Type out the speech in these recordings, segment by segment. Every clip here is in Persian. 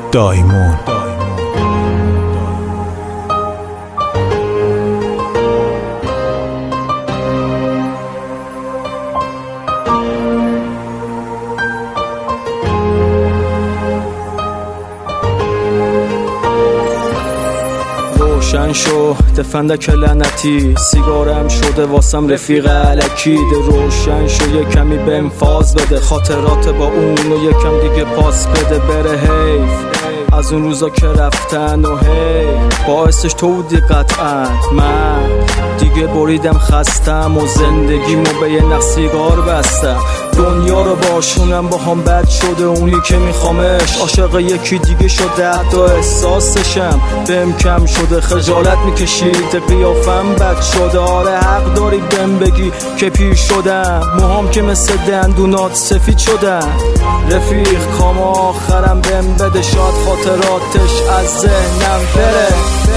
دایمون. روشن شو دفندک لعنتی، سیگارم شده واسم رفیق الکی. روشن شو یه کمی بهم فاز بده، خاطرات با اونو یکم دیگه پاس بده. بره حیف از اون روزا که رفتن و هی باعثش تو بودی قطعا. من دیگه بریدم خستم و زندگیمو به یه نخ سیگار بستم. دنیا رو باشونم با هم بد شده، اونی که میخوامش عاشق یکی دیگه شده. حتی احساسشم بهم کم شده، خجالت میکشید قیافم بد شده. آره حق داری بهم بگی که پیر شدم، موهام که مثل دندونات سفید شدن. رفیق کام آخرم بهم بده، شاید خاطراتش از ذهنم بره.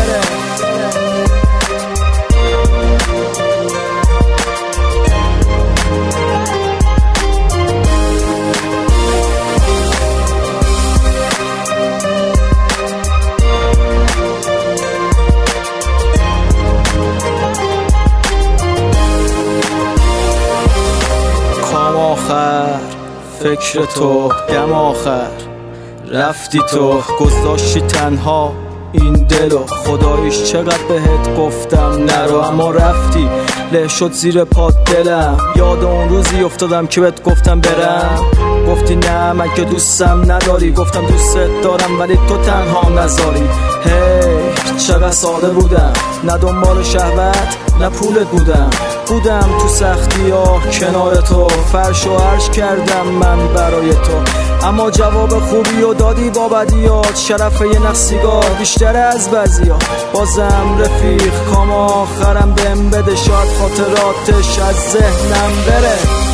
فکر تو دم آخر رفتی، تو گذاشتی تنها این دلو. خداییش چقدر بهت گفتم نرو، اما رفتی له شد زیر پات دلم. یاد اون روزی افتادم که بهت گفتم برم، گفتی نه من که دوستم نداری. گفتم دوستت دارم ولی تو تنها نذاری. هی چقدر ساده بودم، نه دنبال شهوت نه پولت بودم تو سختی ها کنار تو. فرش و عرش کردم من برای تو، اما جواب خوبی و دادی با بدیات. شرف یه نخ سیگار بیشتر از بعضیا. بازم رفیق کام آخرم بهم بده، شاید خاطراتش از ذهنم بره.